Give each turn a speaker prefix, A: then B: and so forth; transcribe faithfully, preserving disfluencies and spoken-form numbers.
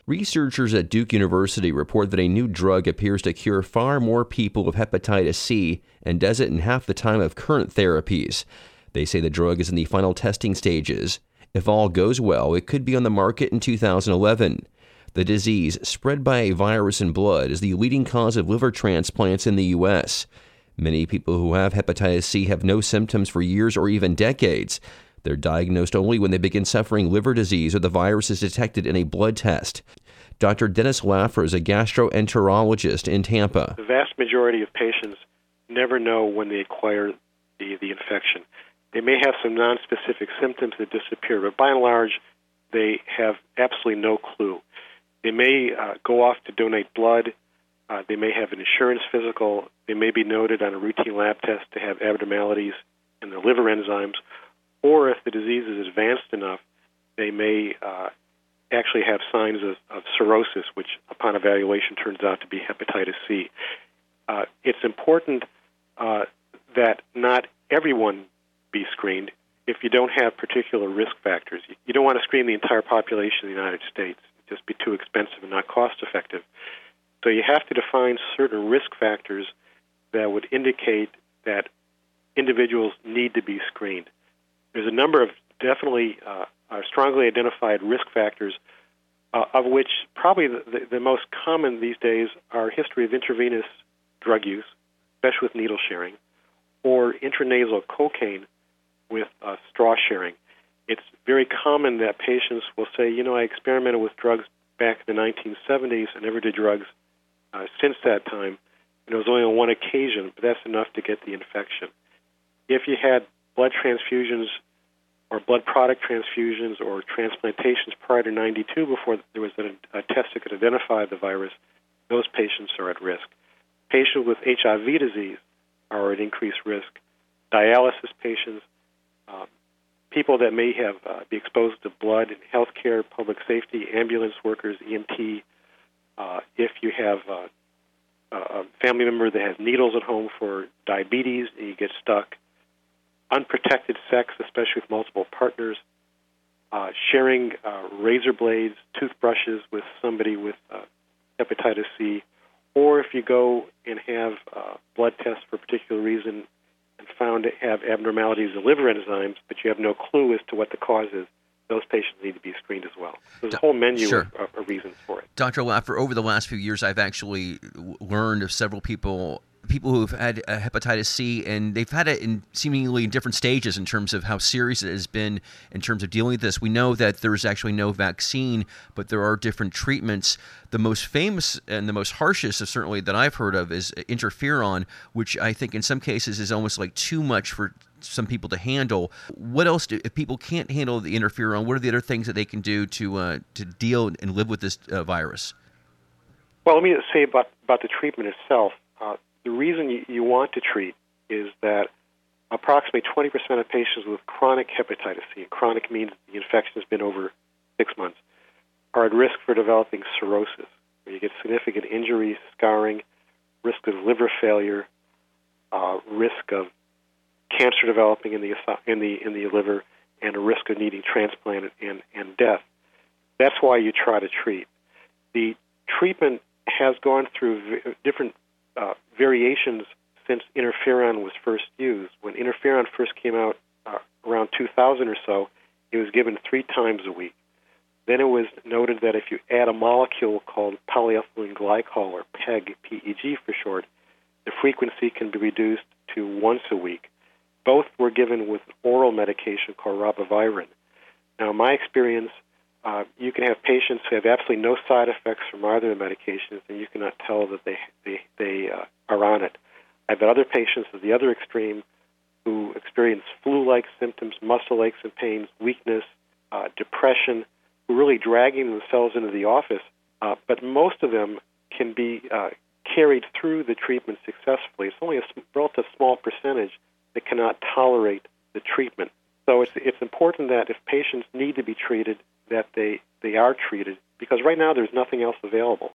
A: Researchers at Duke University report that a new drug appears to cure far more people with hepatitis C and does it in half the time of current therapies. They say the drug is in the final testing stages. If all goes well, it could be on the market in two thousand eleven. The disease, spread by a virus in blood, is the leading cause of liver transplants in the U S. Many people who have hepatitis C have no symptoms for years or even decades. They're diagnosed only when they begin suffering liver disease or the virus is detected in a blood test. Doctor Dennis Laffer is a gastroenterologist in Tampa.
B: The vast majority of patients never know when they acquire the, the infection. They may have some nonspecific symptoms that disappear, but by and large, they have absolutely no clue. They may uh, go off to donate blood. Uh, they may have an insurance physical. They may be noted on a routine lab test to have abnormalities in their liver enzymes. Or if the disease is advanced enough, they may uh, actually have signs of, of cirrhosis, which upon evaluation turns out to be hepatitis C. Uh, it's important uh, that not everyone be screened if you don't have particular risk factors. You don't want to screen the entire population of the United States. It'd just be too expensive and not cost effective. So you have to define certain risk factors that would indicate that individuals need to be screened. There's a number of definitely uh, uh, strongly identified risk factors, uh, of which probably the, the, the most common these days are history of intravenous drug use, especially with needle sharing, or intranasal cocaine with uh, straw sharing. It's very common that patients will say, you know, I experimented with drugs back in the nineteen seventies and never did drugs uh, since that time. And it was only on one occasion, but that's enough to get the infection. If you had blood transfusions or blood product transfusions or transplantations prior to ninety-two, before there was a, a test that could identify the virus, those patients are at risk. Patients with H I V disease are at increased risk. Dialysis patients, uh, people that may have uh, be exposed to blood in healthcare, public safety, ambulance workers, E M T. Uh, if you have uh, a family member that has needles at home for diabetes and you get stuck, unprotected sex, especially with multiple partners, uh, sharing uh, razor blades, toothbrushes with somebody with uh, hepatitis C, or if you go and have uh, blood tests for a particular reason and found to have abnormalities in liver enzymes, but you have no clue as to what the cause is, those patients need to be screened as well. There's a whole menu
A: sure.
B: of, of reasons for it.
A: Doctor Laffer, over the last few years, I've actually learned of several people people who've had uh, hepatitis C, and they've had it in seemingly different stages in terms of how serious it has been in terms of dealing with this. We know that there's actually no vaccine, but there are different treatments. The most famous and the most harshest, of certainly that I've heard of, is interferon, which I think in some cases is almost like too much for some people to handle. What else, do, if people can't handle the interferon, what are the other things that they can do to uh, to deal and live with this uh, virus?
B: Well, let me say about, about the treatment itself. Uh, The reason you, you want to treat is that approximately twenty percent of patients with chronic hepatitis C, and chronic means the infection has been over six months, are at risk for developing cirrhosis, where you get significant injury, scarring, risk of liver failure, uh, risk of cancer developing in the in the in the liver, and a risk of needing transplant and, and death. That's why you try to treat. The treatment has gone through v- different Uh, variations since interferon was first used. When interferon first came out uh, around two thousand or so, it was given three times a week. Then it was noted that if you add a molecule called polyethylene glycol, or PEG, P E G for short, the frequency can be reduced to once a week. Both were given with oral medication called ribavirin. Now, in my experience, Uh, you can have patients who have absolutely no side effects from either of the medications, and you cannot tell that they they, they uh, are on it. I've had other patients at the other extreme who experience flu-like symptoms, muscle aches and pains, weakness, uh, depression, who are really dragging themselves into the office. Uh, but most of them can be uh, carried through the treatment successfully. It's only a relative small percentage that cannot tolerate the treatment. So it's it's important that if patients need to be treated, that they, they are treated, because right now there's nothing else available.